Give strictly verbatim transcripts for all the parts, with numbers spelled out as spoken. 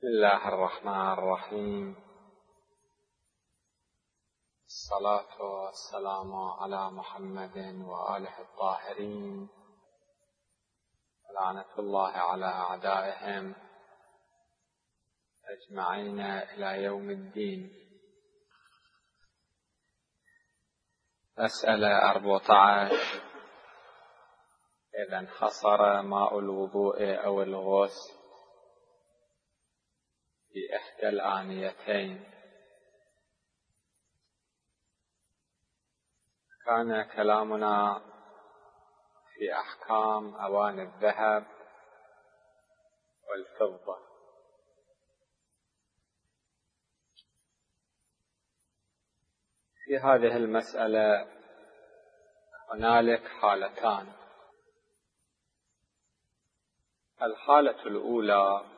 بسم الله الرحمن الرحيم. الصلاة والسلام على محمد وآله الطاهرين، ولعنة الله على أعدائهم أجمعين إلى يوم الدين. مسألة أربعة عشر: إذا انحصر ماء الوضوء أو الغسل في إحدى الآنيتين، كان كلامنا في أحكام أواني الذهب والفضة. في هذه المسألة هنالك حالتان. الحالة الأولى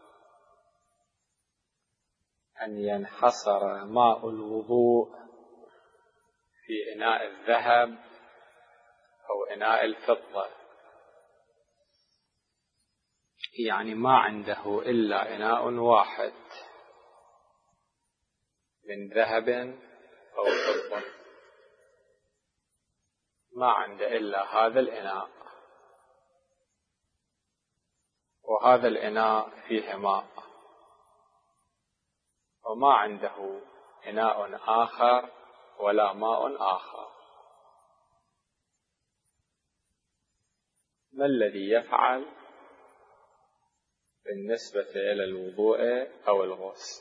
أن ينحصر ماء الوضوء في إناء الذهب أو إناء الفضة، يعني ما عنده إلا إناء واحد من ذهب أو فضة، ما عنده إلا هذا الإناء، وهذا الإناء فيه ماء، وما عنده إناء آخر ولا ماء آخر. ما الذي يفعل بالنسبة إلى الوضوء أو الغسل؟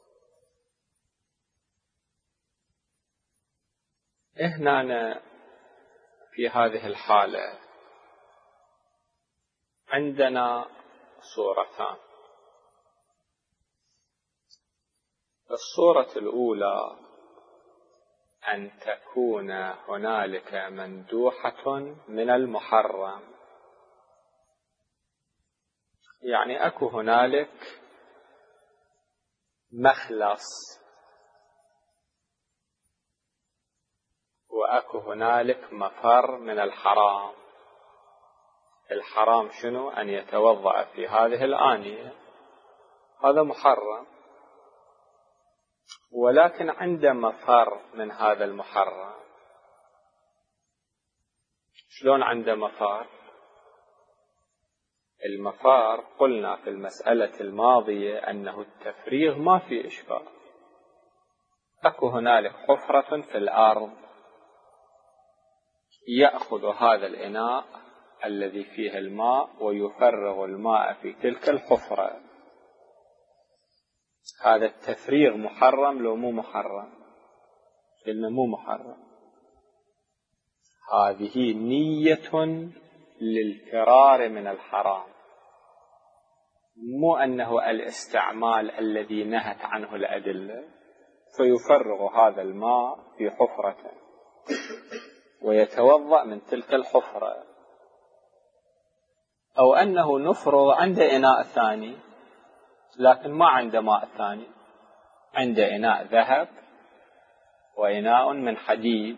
هنا في هذه الحالة عندنا صورتان. الصورة الأولى أن تكون هنالك مندوحة من المحرم، يعني أكو هنالك مخلص وأكو هنالك مفر من الحرام. الحرام شنو؟ أن يتوضأ في هذه الآنية، هذا محرم، ولكن عند مفر من هذا المحرم. شلون عند مفر؟ المفار قلنا في المسألة الماضية أنه التفريغ ما في إشكال. أكو هنالك حفرة في الأرض، يأخذ هذا الإناء الذي فيه الماء ويفرغ الماء في تلك الحفرة. هذا التفريغ محرم لو مو محرم؟ قلنا مو محرم. هذه نية للفرار من الحرام، مو أنه الاستعمال الذي نهت عنه الأدلة. فيفرغ هذا الماء في حفرة ويتوضأ من تلك الحفرة، أو أنه نفرض عند إناء ثاني لكن ما عنده ماء ثاني، عنده إناء ذهب وإناء من حديد،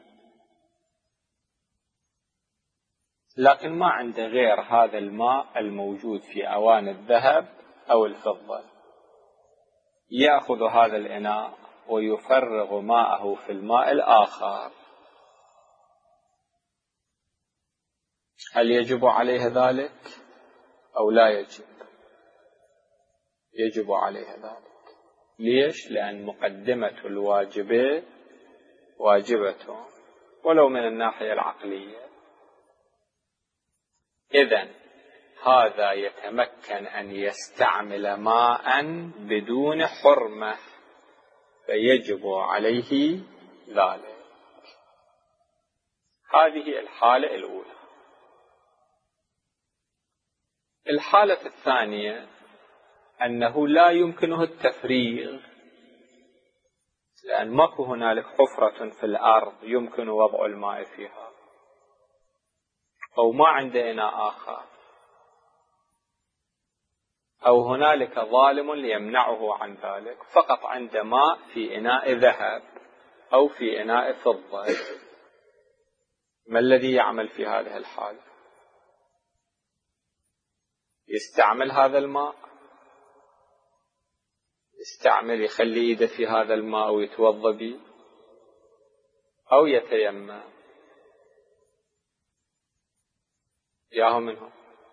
لكن ما عنده غير هذا الماء الموجود في أواني الذهب أو الفضة. يأخذ هذا الإناء ويفرغ ماءه في الماء الآخر. هل يجب عليه ذلك أو لا يجب؟ يجب عليه ذلك. ليش؟ لأن مقدمة الواجب واجبة ولو من الناحية العقلية. إذن هذا يتمكن أن يستعمل ماء بدون حرمة، فيجب عليه ذلك. هذه الحالة الأولى. الحالة الثانية أنه لا يمكنه التفريغ، لأن ماكو هنالك حفرة في الأرض يمكن وضع الماء فيها، أو ما عنده إناء آخر، أو هنالك ظالم يمنعه عن ذلك، فقط عنده ماء في إناء ذهب أو في إناء فضة. ما الذي يعمل في هذه الحالة؟ يستعمل هذا الماء يستعمل يخلي ايده في هذا الماء ويتوضا به أو يتيمم؟ ياهم منهم.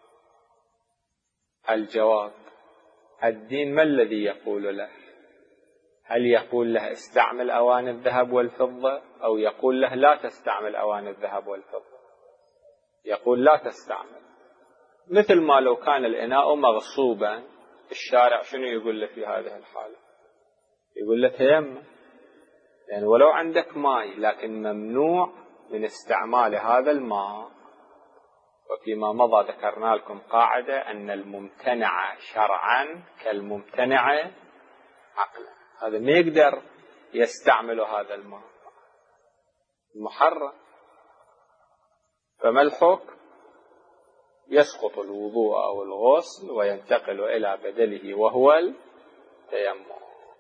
الجواب: الدين ما الذي يقول له؟ هل يقول له استعمل أواني الذهب والفضة، أو يقول له لا تستعمل أواني الذهب والفضة؟ يقول لا تستعمل. مثل ما لو كان الإناء مغصوبا، الشارع شنو يقول له في هذه الحالة؟ يقول له تيمم، يعني ولو عندك ماء لكن ممنوع من استعمال هذا الماء. وفيما مضى ذكرنا لكم قاعدة أن الممتنع شرعا كالممتنع عقلا، هذا ما يقدر يستعمل هذا الماء، محرم. فما الحكم؟ يسقط الوضوء أو الغسل وينتقل إلى بدله وهو التيمم.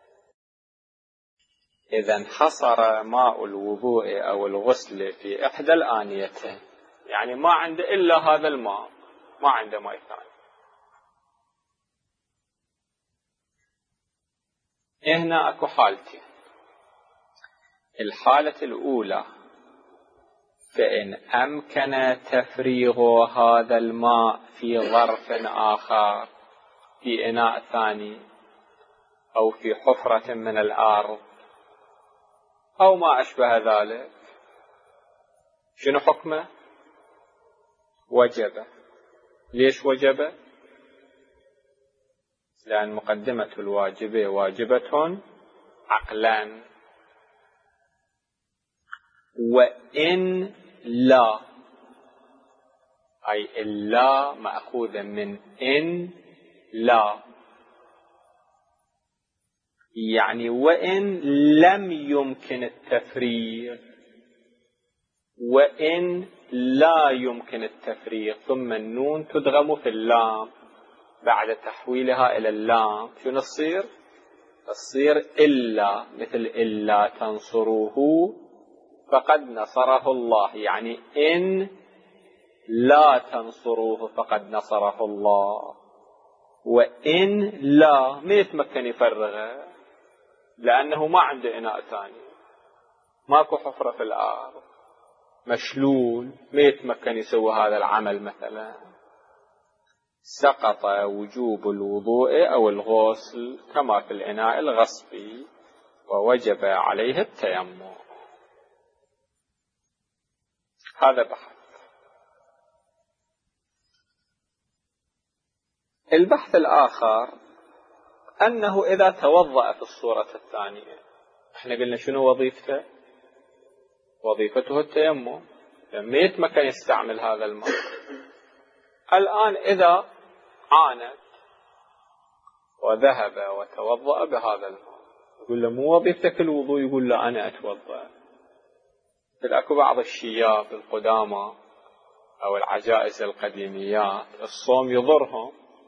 إذا انحصر ماء الوضوء أو الغسل في إحدى الآنيتين، يعني ما عنده إلا هذا الماء، ما عنده ماء ثاني. هنا أكو حالتين. الحالة الأولى: فإن أمكن تفريغ هذا الماء في ظرف آخر، في إناء ثاني أو في حفرة من الأرض أو ما أشبه ذلك، شنو حكمه؟ وجب. ليش وجب؟ لأن مقدمة الواجب واجبة عقلا. وإن لا، أي إلا مأخوذ من إن لا، يعني وإن لم يمكن التفريغ، وإن لا يمكن التفريغ، ثم النون تدغم في اللام بعد تحويلها إلى اللام، شنو تصير؟ تصير إلا، مثل إلا تنصروه فقد نصره الله، يعني إن لا تنصروه فقد نصره الله. وإن لا ما يتمكن يفرغه لأنه ما عنده إناء ثاني، ماكو حفرة في الأرض، مشلول، ما يتمكن يسوي هذا العمل مثلا، سقط وجوب الوضوء أو الغسل كما في الإناء الغصبي ووجب عليه التيمم. هذا بحث. البحث الآخر أنه إذا توضأ في الصورة الثانية، احنا قلنا شنو وظيفته؟ وظيفته التيمم، لما يتمكن يستعمل هذا الماء. الآن إذا عانت وذهب وتوضأ بهذا الماء، يقول له مو وظيفتك الوضوء؟ يقول له أنا أتوضأ. أكو بعض الشياب القدامى أو العجائز القديميات الصوم يضرهم،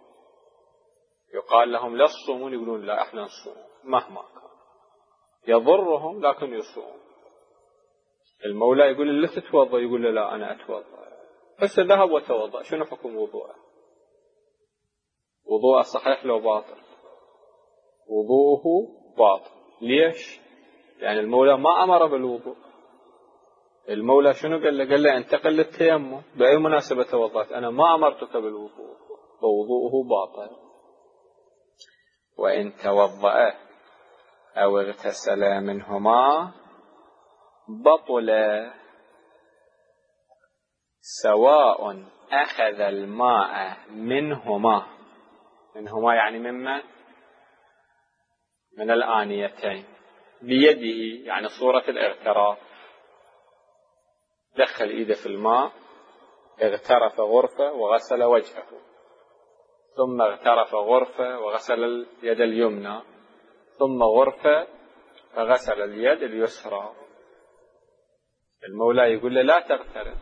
يقال لهم لا تصومون، يقولون لا احنا نصوم مهما كان، يضرهم لكن يصوم. المولى يقول له لا تتوضأ، يقول له لا أنا أتوضأ. بس ذهب وتوضأ، شنو حكم وضوءه؟ وضوءه صحيح لو باطل؟ وضوءه باطل. ليش؟ يعني المولى ما أمر بالوضوء. المولى شنو قال له؟ قال له انتقل للتيمم. بأي مناسبة توضأت؟ أنا ما أمرتك بالوضوء، فوضوءه باطل. وإن توضأ أو اغتسل منهما بطل، سواء أخذ الماء منهما، منهما يعني ممن؟ من الآنيتين، بيده، يعني صورة الاغتراف، دخل إيده في الماء، اغترف غرفة وغسل وجهه، ثم اغترف غرفة وغسل اليد اليمنى، ثم غرفة فغسل اليد اليسرى. المولى يقول له لا تغترف،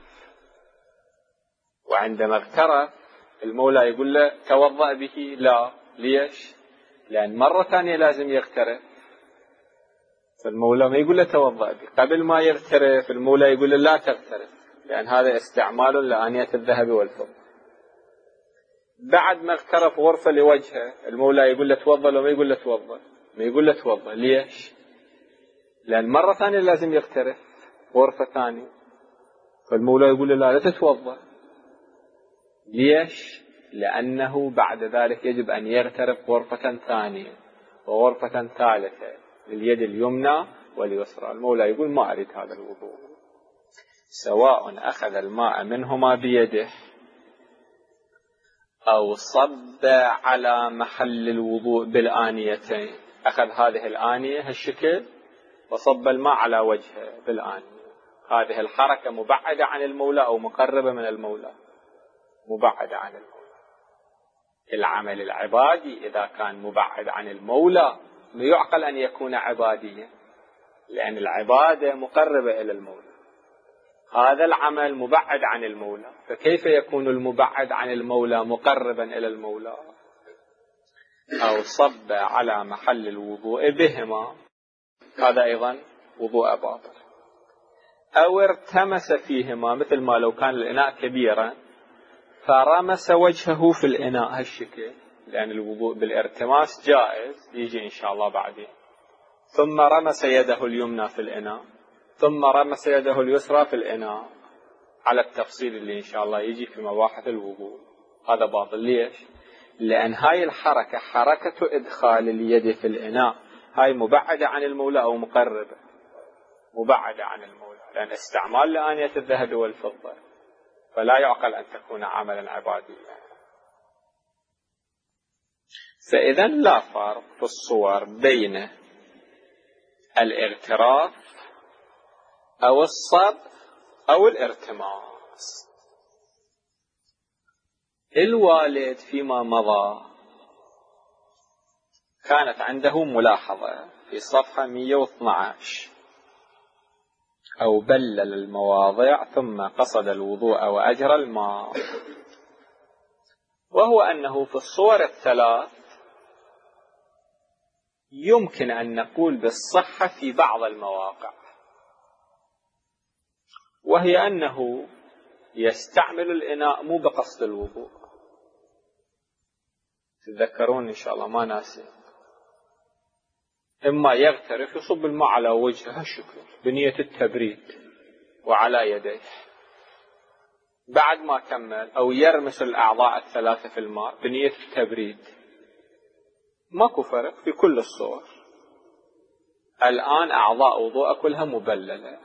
وعندما اغترف المولى يقول له توضأ به، لا. ليش؟ لأن مرة ثانية لازم يغترف، فالمولى ما يقول له توضأ به. قبل ما يغترف المولى يقول له لا تغترف، لأن هذا استعمال لآنية الذهب والفضة. بعد ما اغترف غرفة لوجهه المولى يقول له توضأ، لو ما يقول له توضأ، ما يقول له توضأ. ليش؟ لأن مرة ثانية لازم يغترف غرفة ثانية، فالمولى يقول له لا لا تتوضأ. ليش؟ لأنه بعد ذلك يجب أن يغترف غرفة ثانية وغرفة ثالثة لليد اليمنى واليسرى. المولى يقول ما أريد هذا الوضوء، سواء أخذ الماء منهما بيده أو صب على محل الوضوء بالآنيتين. أخذ هذه الآنية هالشكل وصب الماء على وجهه بالآنية. هذه الحركة مبعدة عن المولى أو مقربة من المولى؟ مبعدة عن المولى. العمل العبادي إذا كان مبعد عن المولى لا يعقل أن يكون عباديا، لأن العبادة مقربة إلى المولى. هذا العمل مبعد عن المولى، فكيف يكون المبعد عن المولى مقربا إلى المولى؟ أو صب على محل الوضوء بهما، هذا أيضا وضوء باطل. أو ارتمس فيهما، مثل ما لو كان الإناء كبيرا فرمس وجهه في الإناء هالشكل، لأن الوضوء بالارتماس جائز يجي إن شاء الله بعدين. ثم رمس يده اليمنى في الإناء، ثم رمس يده اليسرى في الإناء، على التفصيل اللي إن شاء الله يجي في مباحث الوضوء. هذا باطل. ليش؟ لأن هاي الحركة حركة إدخال اليد في الإناء، هاي مبعدة عن المولى أو مقربة؟ مبعدة عن المولى، لأن استعمال لآنية الذهب والفضة، فلا يعقل أن تكون عملا عباديا. فإذا لا فرق في الصور بين الاغتراف أو الصب أو الارتماس. الوالد فيما مضى كانت عنده ملاحظة في صفحة مئة واثني عشر: أو بلل المواضع ثم قصد الوضوء وأجرى الماء، وهو أنه في الصور الثلاث يمكن أن نقول بالصحة في بعض المواقع، وهي أنه يستعمل الإناء مو بقصد الوضوء. تذكرون إن شاء الله ما ناسي، إما يغترف يصب الماء على وجهه هالشكل بنية التبريد وعلى يديه، بعد ما كمل أو يرمس الأعضاء الثلاثة في الماء بنية التبريد. ماكو فرق في كل الصور. الآن أعضاء وضوء كلها مبللة.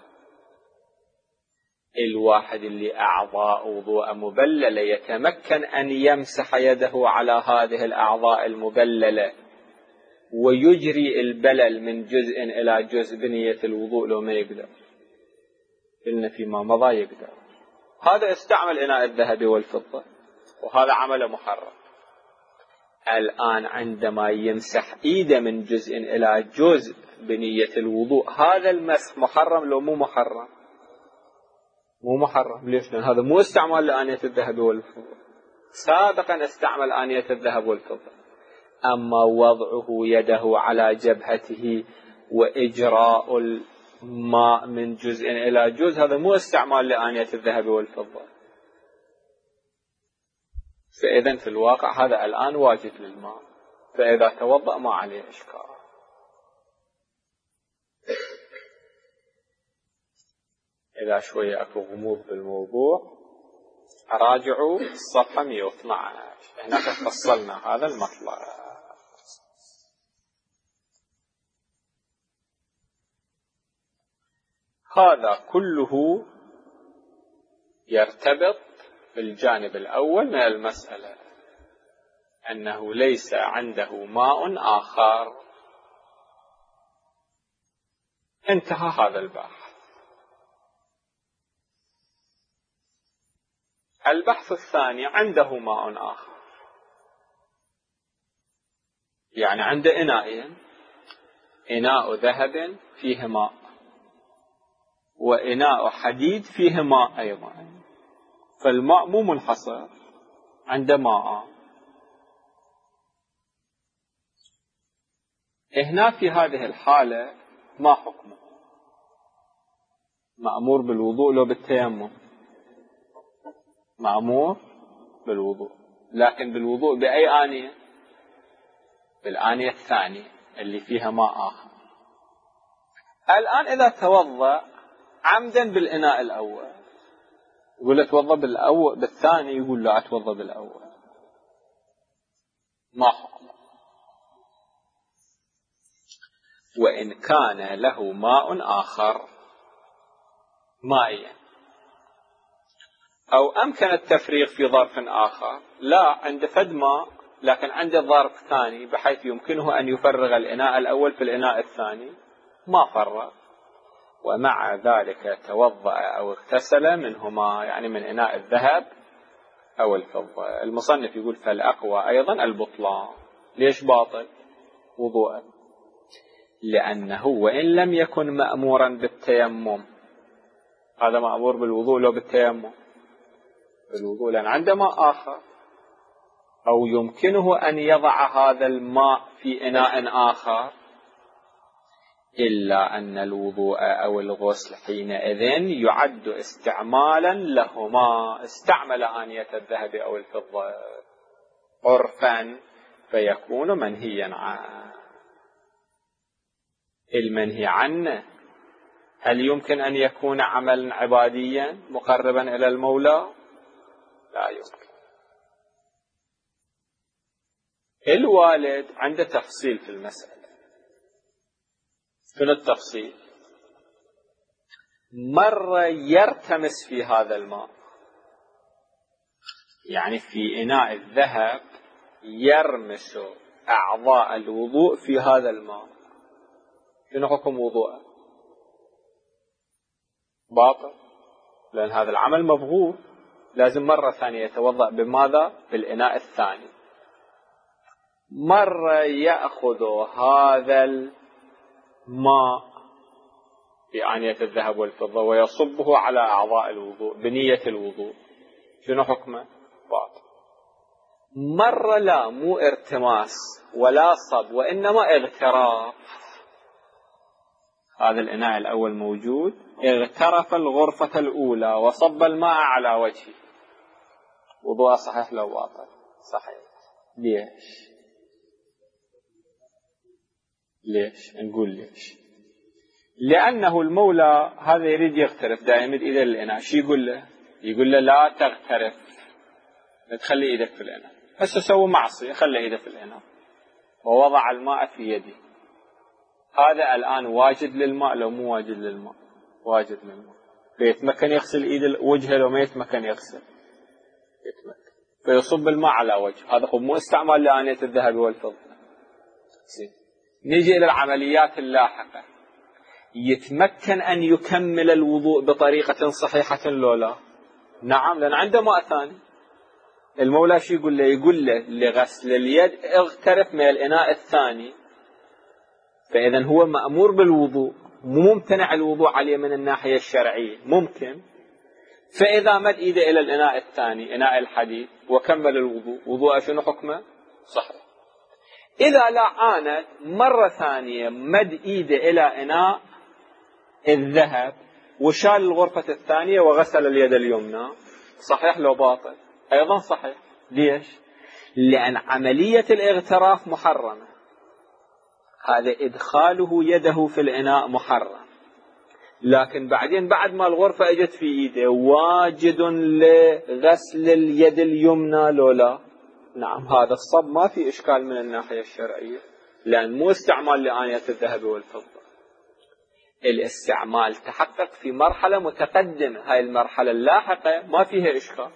الواحد اللي أعضاء وضوء مبللة يتمكن أن يمسح يده على هذه الأعضاء المبللة ويجري البلل من جزء إلى جزء بنية الوضوء. لو ما يقدر، قلنا فيما مضى يقدر. هذا استعمل إناء الذهب والفضة وهذا عمل محرم. الآن عندما يمسح إيده من جزء إلى جزء بنية الوضوء، هذا المسح محرم لو مو محرم؟ مو محرم. ليش؟ لأن هذا مو استعمال لآنية الذهب والفضة. سابقا استعمل آنية الذهب والفضة. أما وضعه يده على جبهته وإجراء الماء من جزء إلى جزء، هذا مو استعمال لآنية الذهب والفضة. فإذا في الواقع هذا الآن واجب للماء، فإذا توضأ ما عليه إشكال. إذا شوية أكو غموض بالموضوع راجعوا الصفحة مئة واثني عشر، هنا فصلنا هذا المطلب. هذا كله يرتبط بالجانب الأول من المسألة، أنه ليس عنده ماء آخر. انتهى هذا البحث. البحث الثاني: عنده ماء آخر، يعني عنده إناءين: إناء ذهب فيه ماء وإناء حديد فيه ماء أيضا. فالماء مو منحصر، عنده ماء. هنا في هذه الحالة ما حكمه؟ مأمور بالوضوء لو بالتيمم؟ مأمور بالوضوء، لكن بالوضوء بأي آنية؟ بالآنية الثانية. اللي فيها ماء آخر. الآن إذا توضأ عمدا بالإناء الأول، يقول له توضأ بالأول بالثاني، يقول له أتوضأ بالأول، ما حكم؟ وإن كان له ماء آخر مائيا أو أمكن التفريغ في ظرف آخر، لا عنده فد ماء لكن عنده ظرف ثاني بحيث يمكنه أن يفرغ الإناء الأول في الإناء الثاني، ما فرغ، ومع ذلك توضأ أو اغتسل منهما، يعني من إناء الذهب أو الفضة. المصنف يقول فالأقوى أيضا البطلان. ليش باطل وضوءا؟ لأنه وإن لم يكن مأمورا بالتيمم، هذا مأمور بالوضوء لو بالتيمم بالوضوء لأن عنده ماء آخر، أو يمكنه أن يضع هذا الماء في إناء آخر، إلا أن الوضوء أو الغسل حينئذ يعد استعمالا لهما، استعمل آنية الذهب أو الفضة عرفا فيكون منهيا عنه. المنهي عنه هل يمكن أن يكون عملا عباديا مقربا إلى المولى؟ لا يمكن. الوالد عنده تفصيل في المسألة. شنو التفصيل؟ مرة يرتمس في هذا الماء، يعني في إناء الذهب يرمس أعضاء الوضوء في هذا الماء، شنو حكم وضوءه؟ باطل، لأن هذا العمل مبغوث، لازم مرة ثانية يتوضأ بماذا؟ بالإناء الثاني. مرة يأخذ هذا الماء في آنية الذهب والفضة ويصبه على أعضاء الوضوء بنية الوضوء، شنو حكمه؟ باطل. مرة لا، مو ارتماس ولا صب، وإنما اغتراف. هذا الإناء الأول موجود، اغترف الغرفة الأولى وصب الماء على وجهه، وضوء صحيح لو باطل؟ صحيح. ليش؟ ليش؟ نقول ليش؟ لأنه المولى هذا يريد يغترف دائما إيده للإناء، شو يقول له؟ يقول له لا تغترف، لا تخلي إيدك في الإناء. هسه سوى معصية، خلي إيده في الإناء ووضع الماء في يده. هذا الآن واجد للماء لو مو واجد للماء؟ واجد للماء. فيتمكن يغسل إيد وجهه لو ما يتمكن يغسل؟ يتمكن. فيصب الماء على وجهه. هذا مو استعمال لآنية الذهب والفضة. نيجي إلى العمليات اللاحقة. يتمكن أن يكمل الوضوء بطريقة صحيحة لو لا؟ نعم، لأن عنده ماء ثاني. المولى شو يقول له؟ يقول له لغسل اليد اغترف من الإناء الثاني. فإذا هو مأمور بالوضوء، مو ممتنع الوضوء عليه من الناحية الشرعية، ممكن. فإذا مد إيده إلى الإناء الثاني إناء الحديد وكمل الوضوء، وضوءه شنو حكمه؟ صحيح. إذا لا عانت مرة ثانية مد إيده إلى إناء الذهب وشال الغرفة الثانية وغسل اليد اليمنى، صحيح لو باطل؟ أيضا صحيح. ليش؟ لأن عملية الاغتراف محرمة، هذا إدخاله يده في الإناء محرم، لكن بعدين بعد ما الغرفة اجت في ايده واجد لغسل اليد اليمنى لولا؟ نعم، هذا الصب ما في إشكال من الناحية الشرعية، لأن مو استعمال لآنية الذهب والفضة. الاستعمال تحقق في مرحلة متقدمة، هاي المرحلة اللاحقة ما فيها إشكال.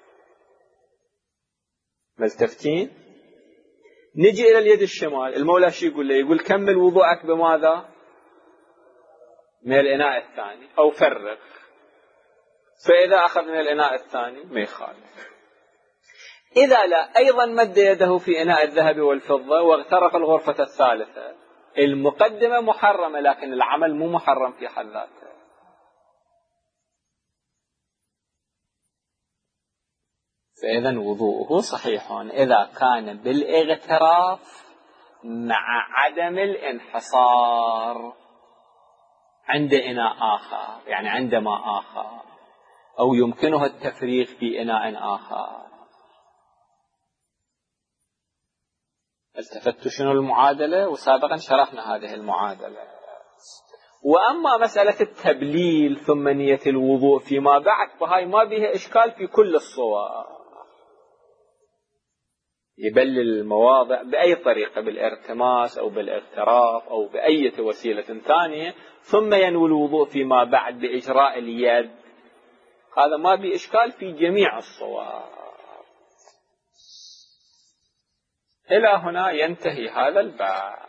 ملتفتين؟ نجي إلى اليد الشمال، المولى شو يقول له؟ يقول كمل وضوءك بماذا؟ من الإناء الثاني أو فرغ. فإذا أخذ من الإناء الثاني ما يخالف. إذا لا، أيضا مد يده في إناء الذهب والفضة واغترف الغرفة الثالثة، المقدمة محرمة لكن العمل مو محرم في حد ذاته. فإذا وضوءه صحيح إذا كان بالاغتراف مع عدم الانحصار عند إناء آخر، يعني عند ماء آخر، أو يمكنه التفريغ في إناء آخر. التفتوا شنو المعادلة؟ وسابقا شرحنا هذه المعادلة. وأما مسألة التبليل ثم نية الوضوء فيما بعد فهاي ما بها إشكال في كل الصور. يبلل المواضع بأي طريقة، بالارتماس أو بالاغتراف أو بأي وسيلة ثانية، ثم ينوي الوضوء فيما بعد بإجراء اليد، هذا ما به إشكال في جميع الصور. إلى هنا ينتهي هذا الباب.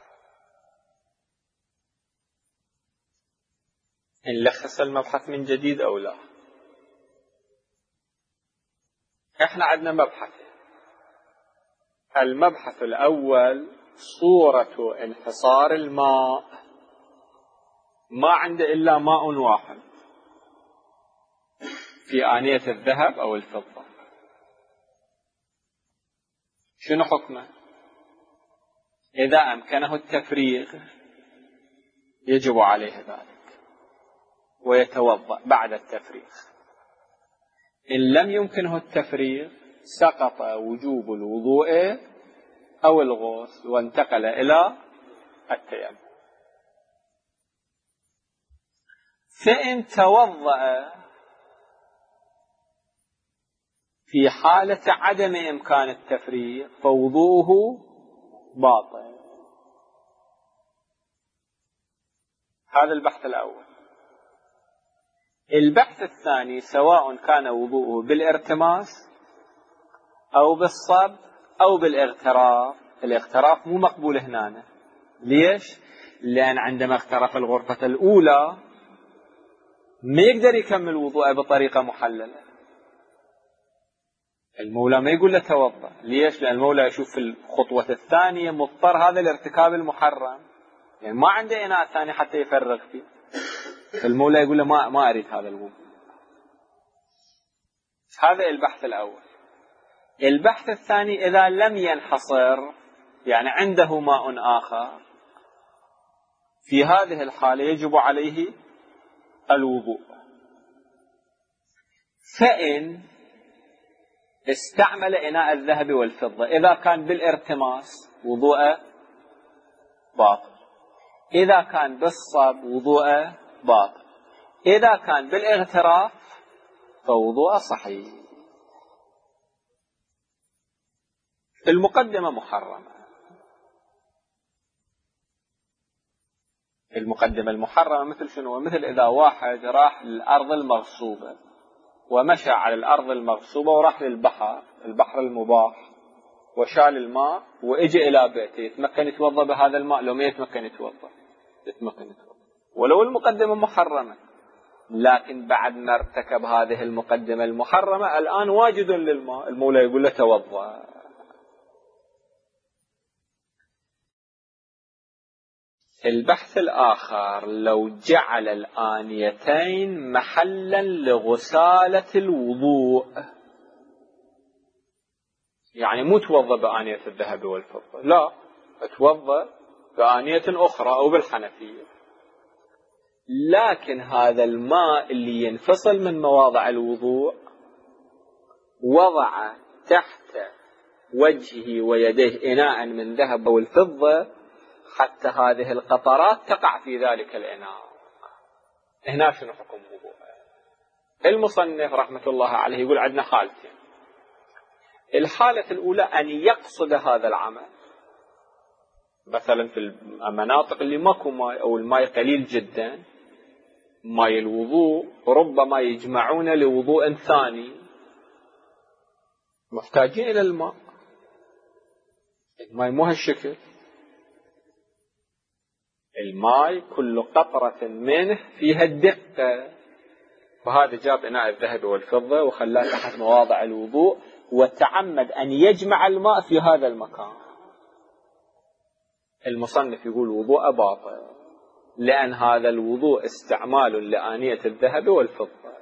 نلخص المبحث من جديد أو لا؟ إحنا عندنا مبحث. المبحث الأول صورة انحصار الماء، ما عنده إلا ماء واحد في آنية الذهب أو الفضة، شنو حكمه؟ إذا أمكنه التفريغ يجب عليه ذلك ويتوضأ بعد التفريغ. إن لم يمكنه التفريغ سقط وجوب الوضوء أو الغسل وانتقل إلى التيمم. فإن توضأ في حالة عدم إمكان التفريغ فوضوءه باطل. هذا البحث الأول. البحث الثاني سواء كان وضوءه بالارتماس أو بالصب أو بالاغتراف. الاغتراف مو مقبول هنا. ليش؟ لأن عندما اغترف الغرفة الأولى ما يقدر يكمل وضوءه بطريقة محللة. المولى ما يقول له توضأ. ليش؟ لأن المولى يشوف في الخطوة الثانية مضطر هذا الارتكاب المحرم، يعني ما عنده إناء ثاني حتى يفرغ فيه، المولى يقول له ما ما أريد هذا الوضوء. هذا البحث الأول. البحث الثاني إذا لم ينحصر، يعني عنده ماء آخر، في هذه الحالة يجب عليه الوضوء. فإن استعمل إناء الذهب والفضة إذا كان بالارتماس وضوءه باطل، إذا كان بالصب وضوءه باطل، إذا كان بالاغتراف فوضوءه صحيح. المقدمة محرمة. المقدمة المحرمة مثل شنو؟ مثل إذا واحد راح للأرض المغصوبة ومشى على الأرض المغصوبة وراح للبحر، البحر المباح، وشال الماء وإجي إلى بيته، يتمكن يتوضأ بهذا الماء لو ما يتمكن يتوضأ؟ يتمكن يتوضأ ولو المقدمة محرمة. لكن بعد ما ارتكب هذه المقدمة المحرمة الآن واجد للماء، المولى يقول له توضأ. البحث الآخر لو جعل الآنيتين محلا لغسالة الوضوء، يعني مو توضأ بآنية الذهب والفضة، لا، توضأ بآنية أخرى أو بالحنفية، لكن هذا الماء اللي ينفصل من مواضع الوضوء وضع تحت وجهه ويديه إناء من ذهب أو الفضة حتى هذه القطرات تقع في ذلك الإناء. هنا شنو حكم وضوء؟ المصنف رحمة الله عليه يقول عندنا حالتين. الحالة الأولى أن يقصد هذا العمل، مثلا في المناطق اللي ماكو ماء أو الماء قليل جدا، ماء الوضوء ربما يجمعون لوضوء ثاني، محتاجين إلى الماء، الماء مو هالشكل، الماء كل قطرة منه فيها الدقة، فهذا جاب إناء الذهب والفضة وخلاه تحت مواضع الوضوء وتعمد أن يجمع الماء في هذا المكان. المصنف يقول وضوء باطل، لأن هذا الوضوء استعمال لآنية الذهب والفضة.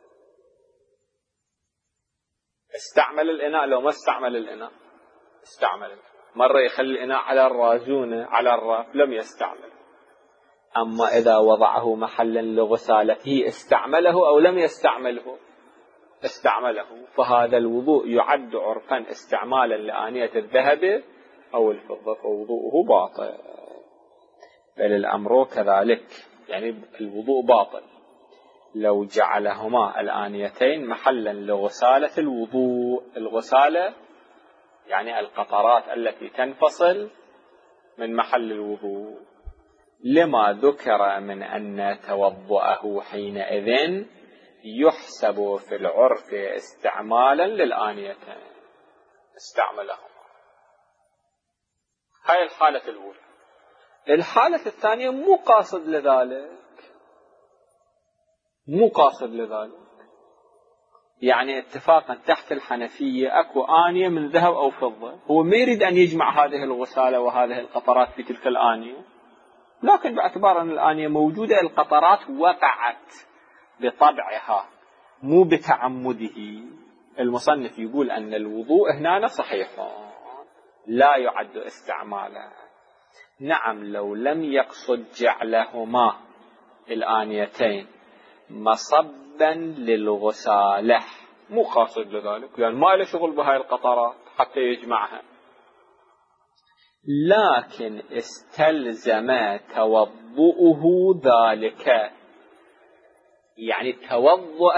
استعمل الإناء لو ما استعمل الإناء؟ استعمل. مرة يخلي الإناء على الرازونة على الرف لم يستعمل. أما إذا وضعه محلا لغسالته استعمله أو لم يستعمله؟ استعمله. فهذا الوضوء يعد عرفا استعمالا لآنية الذهب أو الفضة فوضوءه باطل. بل الأمر كذلك، يعني الوضوء باطل لو جعلهما الآنيتين محلا لغسالة الوضوء. الغسالة يعني القطرات التي تنفصل من محل الوضوء، لما ذكر من أن توضؤه حينئذ يحسب في العرف استعمالا للآنيتين، استعملهما. هاي الحالة الأولى. الحالة الثانية مو قاصد لذلك، مو قاصد لذلك، يعني اتفاقا تحت الحنفية أكو آنية من ذهب أو فضة، هو ما يريد أن يجمع هذه الغسالة وهذه القطرات في تلك الآنية، لكن باعتبار أن الآنية موجودة القطرات وقعت بطبعها مو بتعمده. المصنف يقول أن الوضوء هنا صحيح لا يعد استعمالا. نعم لو لم يقصد جعلهما الآنيتين مصبا للغسالة، مو قاصد لذلك، لأن يعني ما له شغل بهاي القطرات حتى يجمعها، لكن استلزم توضؤه ذلك، يعني توضؤ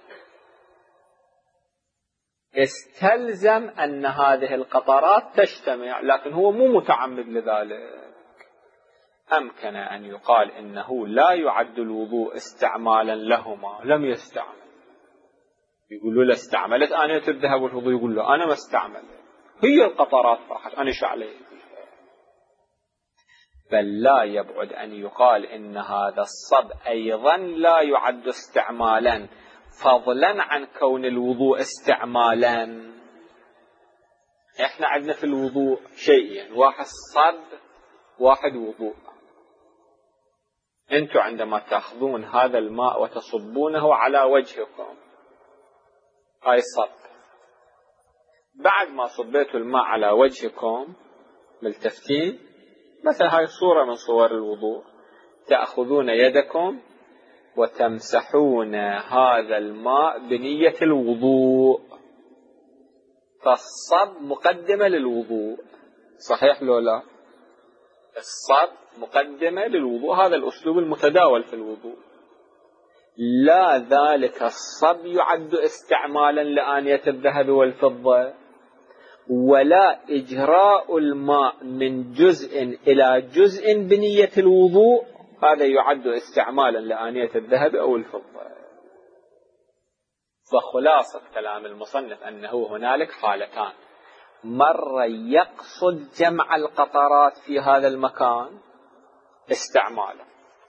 استلزم أن هذه القطرات تجتمع، لكن هو مو متعمد لذلك. أمكن أن يقال إنه لا يعد الوضوء استعمالا لهما، لم يستعمل. يقولوا له استعملت آنية الذهب والفضة، يقول له أنا ما استعمل، هي القطرات راحت أنا شعلي. بل لا يبعد أن يقال إن هذا الصب أيضا لا يعد استعمالا، فضلا عن كون الوضوء استعمالا. احنا عندنا في الوضوء شيئين، واحد صب واحد وضوء. انتم عندما تأخذون هذا الماء وتصبونه على وجهكم، هاي الصب. بعد ما صبيتوا الماء على وجهكم ملتفتين، مثل هاي صورة من صور الوضوء، تأخذون يدكم وتمسحون هذا الماء بنية الوضوء، فالصب مقدمة للوضوء، صحيح لو لا؟ الصب مقدمة للوضوء، هذا الأسلوب المتداول في الوضوء. لا ذلك الصب يعد استعمالا لآنية الذهب والفضة، ولا إجراء الماء من جزء إلى جزء بنية الوضوء هذا يعد استعمالا لآنية الذهب أو الفضة. فخلاصة كلام المصنف أنه هنالك حالتان، مرة يقصد جمع القطرات في هذا المكان استعمالا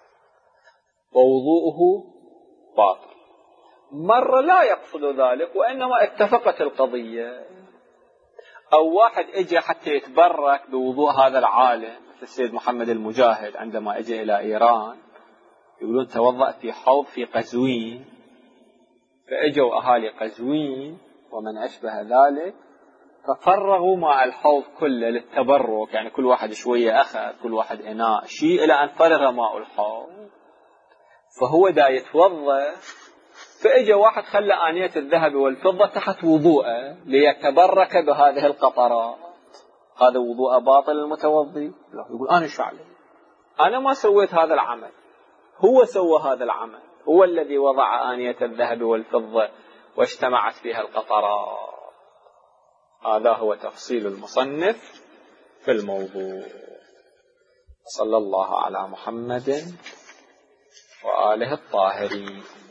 ووضوءه باطل، مرة لا يقصد ذلك وإنما اتفقت القضية. أو واحد اجى حتى يتبرك بوضوء هذا العالم السيد محمد المجاهد، عندما اجى إلى إيران يقولون توضأ في حوض في قزوين، فاجوا أهالي قزوين ومن أشبه ذلك ففرغوا ماء الحوض كله للتبرك، يعني كل واحد شوية أخذ، كل واحد إناء شيء، إلى أن فرغ ماء الحوض. فهو دا يتوضأ، فإجا واحد خلى آنية الذهب والفضة تحت وضوءه ليتبرك بهذه القطرات، هذا وضوء باطل المتوضي؟ يقول أنا شو علي، أنا ما سويت هذا العمل، هو سوى هذا العمل، هو الذي وضع آنية الذهب والفضة واجتمعت فيها القطرات. هذا هو تفصيل المصنف في الموضوع. صلى الله على محمد وآله الطاهرين.